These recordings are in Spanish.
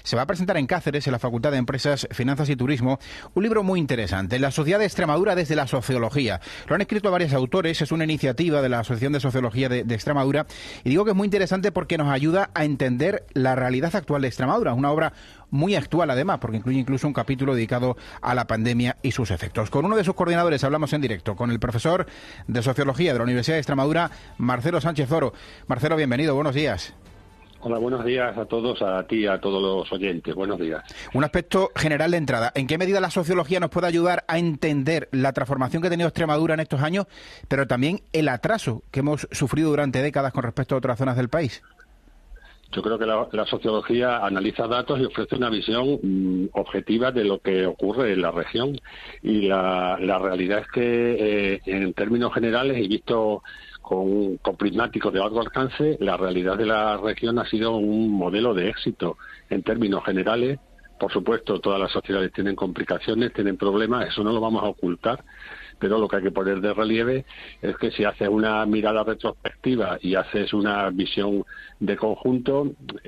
se va a presentar en Cáceres, en la Facultad de Empresas, Finanzas y Turismo, un libro muy interesante, La sociedad de Extremadura desde la sociología. Lo han escrito varios autores, es una iniciativa de la Asociación de Sociología de Extremadura, y digo que es muy interesante porque nos ayuda a entender la realidad actual de Extremadura. Es una obra muy actual, además, porque incluye incluso un capítulo dedicado a la pandemia y sus efectos. Con uno de sus coordinadores hablamos en directo, con el profesor de Sociología de la Universidad de Extremadura, Marcelo Sánchez Oro. Marcelo, bienvenido, buenos días. Hola, buenos días a todos, a ti, a todos los oyentes. Buenos días. Un aspecto general de entrada. ¿En qué medida la sociología nos puede ayudar a entender la transformación que ha tenido Extremadura en estos años, pero también el atraso que hemos sufrido durante décadas con respecto a otras zonas del país? Yo creo que la sociología analiza datos y ofrece una visión objetiva de lo que ocurre en la región. Y la realidad es que, en términos generales, y visto con prismáticos de largo alcance, la realidad de la región ha sido un modelo de éxito en términos generales. Por supuesto, todas las sociedades tienen complicaciones, tienen problemas, eso no lo vamos a ocultar, pero lo que hay que poner de relieve es que si haces una mirada retrospectiva y haces una visión de conjunto,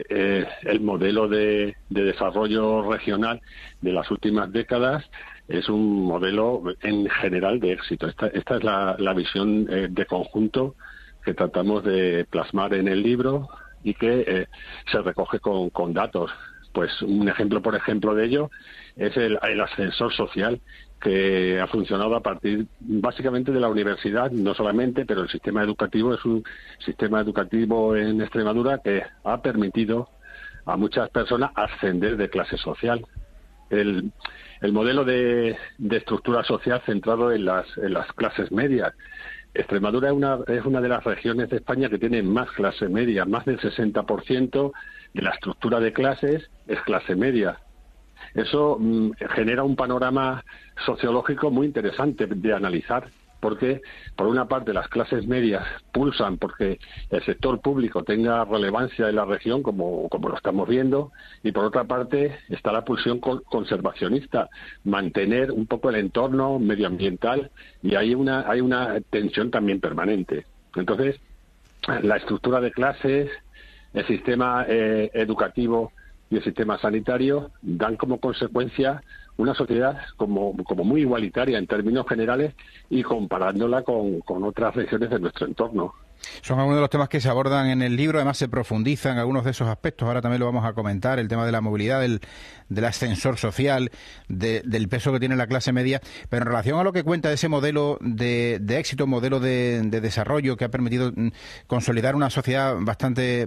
el modelo de desarrollo regional de las últimas décadas es un modelo en general de éxito. Esta es la visión de conjunto que tratamos de plasmar en el libro y que se recoge con datos. Pues un ejemplo, por ejemplo, de ello es el ascensor social, que ha funcionado a partir básicamente de la universidad, no solamente, pero el sistema educativo es un sistema educativo en Extremadura que ha permitido a muchas personas ascender de clase social. El modelo de estructura social centrado en las clases medias. Extremadura es una de las regiones de España que tiene más clase media, más del 60% de la estructura de clases es clase media. Eso genera un panorama sociológico muy interesante de analizar, porque por una parte las clases medias pulsan porque el sector público tenga relevancia en la región, como lo estamos viendo, y por otra parte está la pulsión conservacionista, mantener un poco el entorno medioambiental, y hay una tensión también permanente. Entonces, la estructura de clases, el sistema educativo y el sistema sanitario dan como consecuencia una sociedad como muy igualitaria en términos generales y comparándola con otras regiones de nuestro entorno. Son algunos de los temas que se abordan en el libro, además se profundizan algunos de esos aspectos, ahora también lo vamos a comentar, el tema de la movilidad, del ascensor social, del peso que tiene la clase media, pero en relación a lo que cuenta de ese modelo de éxito, modelo de desarrollo que ha permitido consolidar una sociedad bastante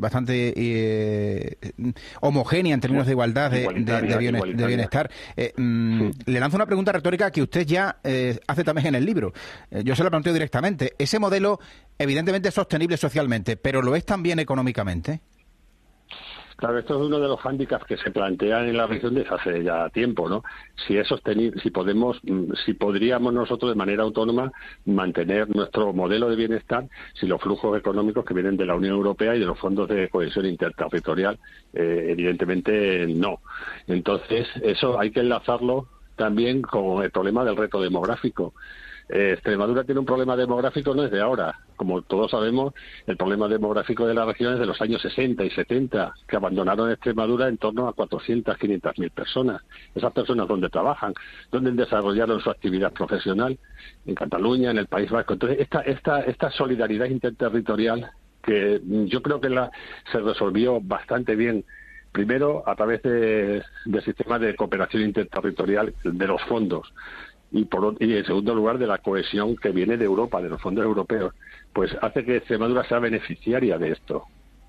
homogénea en términos de igualdad, de bienestar, sí. Le lanzo una pregunta retórica que usted ya hace también en el libro. Yo se la planteo directamente. Ese modelo evidentemente es sostenible socialmente, pero ¿lo es también económicamente? Claro, esto es uno de los hándicaps que se plantean en la región desde hace ya tiempo, ¿no? Si es sostenible, si podríamos nosotros de manera autónoma mantener nuestro modelo de bienestar, si los flujos económicos que vienen de la Unión Europea y de los fondos de cohesión interterritorial, evidentemente no. Entonces, eso hay que enlazarlo también con el problema del reto demográfico. Extremadura tiene un problema demográfico no es de ahora. Como todos sabemos, el problema demográfico de la región es de los años 60 y 70, que abandonaron Extremadura en torno a 400, 500.000 personas. Esas personas, ¿dónde trabajan? ¿Dónde desarrollaron su actividad profesional? En Cataluña, en el País Vasco. Entonces, esta solidaridad interterritorial, que yo creo que se resolvió bastante bien, primero a través del sistema de cooperación interterritorial de los fondos, y en segundo lugar de la cohesión que viene de Europa, de los fondos europeos, pues hace que Extremadura sea beneficiaria de esto.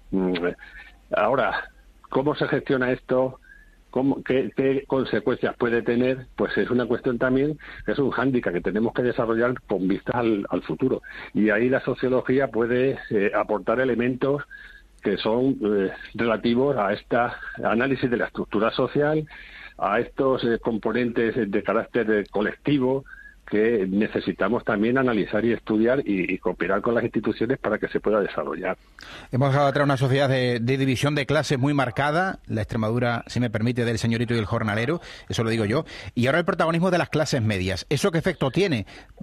Ahora, ¿cómo se gestiona esto? ¿Qué consecuencias puede tener? Pues es una cuestión también, que es un hándicap que tenemos que desarrollar con vistas al futuro. Y ahí la sociología puede aportar elementos que son relativos a este análisis de la estructura social, a estos componentes de carácter colectivo que necesitamos también analizar y estudiar y cooperar con las instituciones para que se pueda desarrollar. Hemos dejado atrás una sociedad de división de clases muy marcada, la Extremadura, si me permite, del señorito y el jornalero, eso lo digo yo, y ahora el protagonismo de las clases medias. ¿Eso qué efecto tiene?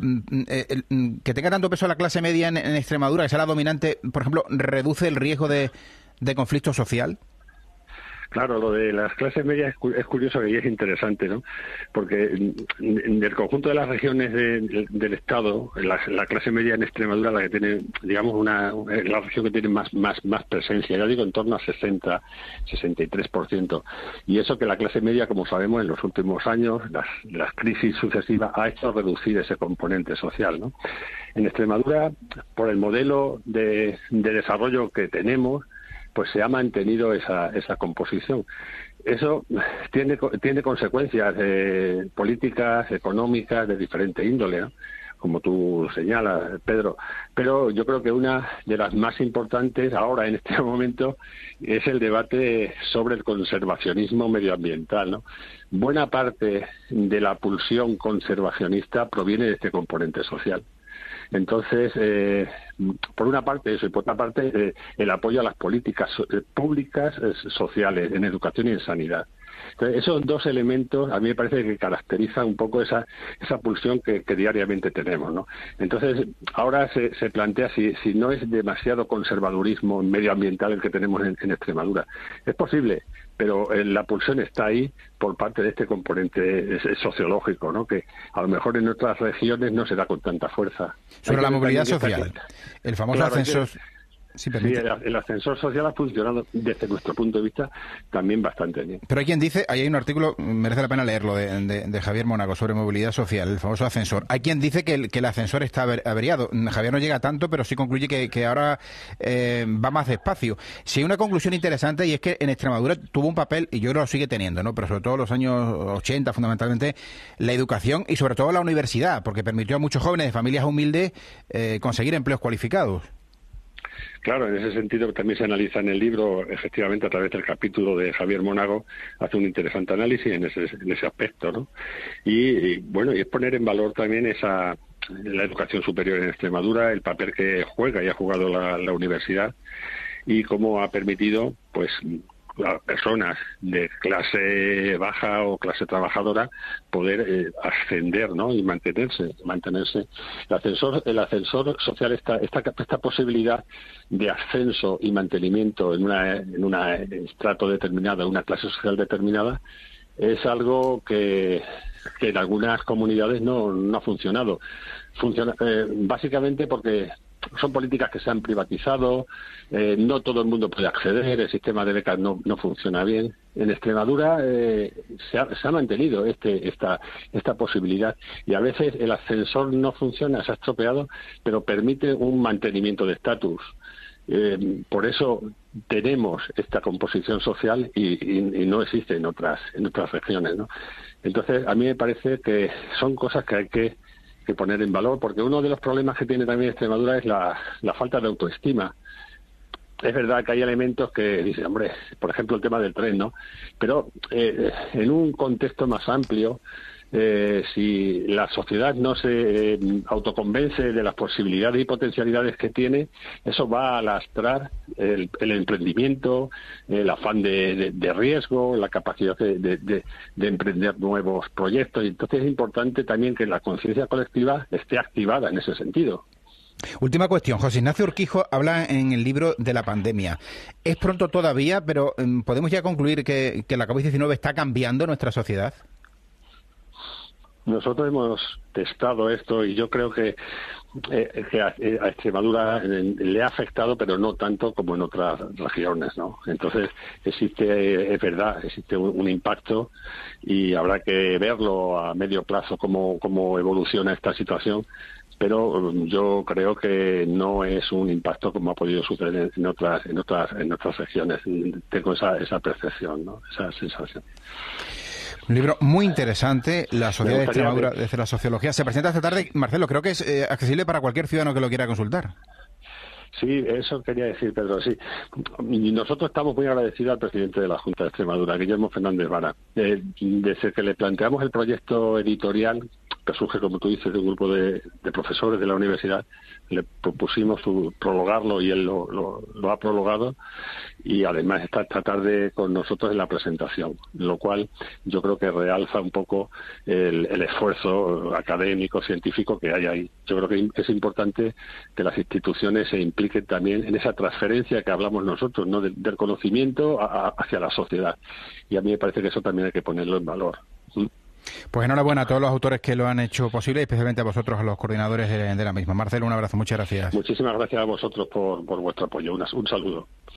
Que tenga tanto peso la clase media en Extremadura, que sea la dominante, por ejemplo, ¿reduce el riesgo de conflicto social? Claro, lo de las clases medias es curioso y es interesante, ¿no? Porque del conjunto de las regiones del Estado, la clase media en Extremadura, la que tiene, digamos, la región que tiene más presencia, ya digo, en torno a 63%. Y eso que la clase media, como sabemos, en los últimos años, las crisis sucesivas ha hecho reducir ese componente social, ¿no? En Extremadura, por el modelo de desarrollo que tenemos, pues se ha mantenido esa composición. Eso tiene consecuencias políticas, económicas, de diferente índole, ¿no? Como tú señalas, Pedro. Pero yo creo que una de las más importantes ahora, en este momento, es el debate sobre el conservacionismo medioambiental, ¿no? Buena parte de la pulsión conservacionista proviene de este componente social. Entonces, por una parte eso, y por otra parte el apoyo a las políticas públicas sociales, en educación y en sanidad. Entonces, esos dos elementos a mí me parece que caracterizan un poco esa pulsión que diariamente tenemos, ¿no? Entonces, ahora se plantea si no es demasiado conservadurismo medioambiental el que tenemos en Extremadura. Es posible, pero la pulsión está ahí por parte de este componente sociológico, ¿no? Que a lo mejor en otras regiones no se da con tanta fuerza. Sobre la movilidad social, el famoso ascensor... Sí, el ascensor social ha funcionado desde nuestro punto de vista también bastante bien. Pero hay quien dice, ahí hay un artículo, merece la pena leerlo, de Javier Mónago sobre movilidad social, el famoso ascensor. Hay quien dice que el ascensor está averiado. Javier no llega tanto, pero sí concluye que ahora va más despacio. Sí hay una conclusión interesante, y es que en Extremadura tuvo un papel, y yo creo que lo sigue teniendo, ¿no? Pero sobre todo en los años 80, fundamentalmente, la educación y sobre todo la universidad, porque permitió a muchos jóvenes de familias humildes conseguir empleos cualificados. Claro, en ese sentido también se analiza en el libro, efectivamente, a través del capítulo de Javier Mónago, hace un interesante análisis en ese aspecto, ¿no? Y bueno, y es poner en valor también la educación superior en Extremadura, el papel que juega y ha jugado la universidad, y cómo ha permitido, pues, a personas de clase baja o clase trabajadora poder ascender, ¿no? Y mantenerse. El ascensor social, esta posibilidad de ascenso y mantenimiento en un estrato determinado, una clase social determinada, es algo que en algunas comunidades no ha funcionado. Básicamente porque son políticas que se han privatizado, no todo el mundo puede acceder, el sistema de becas no funciona bien. En Extremadura se ha mantenido esta posibilidad, y a veces el ascensor no funciona, se ha estropeado, pero permite un mantenimiento de estatus. Por eso tenemos esta composición social y no existe en otras regiones, ¿no? Entonces, a mí me parece que son cosas que hay que poner en valor, porque uno de los problemas que tiene también Extremadura es la falta de autoestima. Es verdad que hay elementos que dicen, hombre, por ejemplo el tema del tren, ¿no? Pero en un contexto más amplio, si la sociedad no se autoconvence de las posibilidades y potencialidades que tiene, eso va a lastrar el emprendimiento, el afán de riesgo, la capacidad de emprender nuevos proyectos. Y entonces es importante también que la conciencia colectiva esté activada en ese sentido. Última cuestión. José Ignacio Urquijo habla en el libro de la pandemia. Es pronto todavía, pero ¿podemos ya concluir que la COVID-19 está cambiando nuestra sociedad? Nosotros hemos testado esto y yo creo que a Extremadura le ha afectado, pero no tanto como en otras regiones, ¿no? Entonces es verdad, existe un impacto, y habrá que verlo a medio plazo cómo evoluciona esta situación. Pero yo creo que no es un impacto como ha podido suceder en otras regiones. Tengo esa percepción, ¿no? Esa sensación. Un libro muy interesante, La Sociedad de Extremadura desde la Sociología. Se presenta esta tarde, Marcelo, creo que es accesible para cualquier ciudadano que lo quiera consultar. Sí, eso quería decir, Pedro, sí. Y nosotros estamos muy agradecidos al presidente de la Junta de Extremadura, Guillermo Fernández Vara. Desde que le planteamos el proyecto editorial, que surge, como tú dices, de un grupo de profesores de la universidad. Le propusimos prologarlo y él lo ha prologado, y además está esta tarde con nosotros en la presentación, lo cual yo creo que realza un poco el esfuerzo académico, científico que hay ahí. Yo creo que es importante que las instituciones se impliquen también en esa transferencia que hablamos nosotros, ¿no? Del conocimiento hacia la sociedad, y a mí me parece que eso también hay que ponerlo en valor. Pues enhorabuena a todos los autores que lo han hecho posible, y especialmente a vosotros, a los coordinadores de la misma. Marcelo, un abrazo, muchas gracias. Muchísimas gracias a vosotros por vuestro apoyo. Un saludo.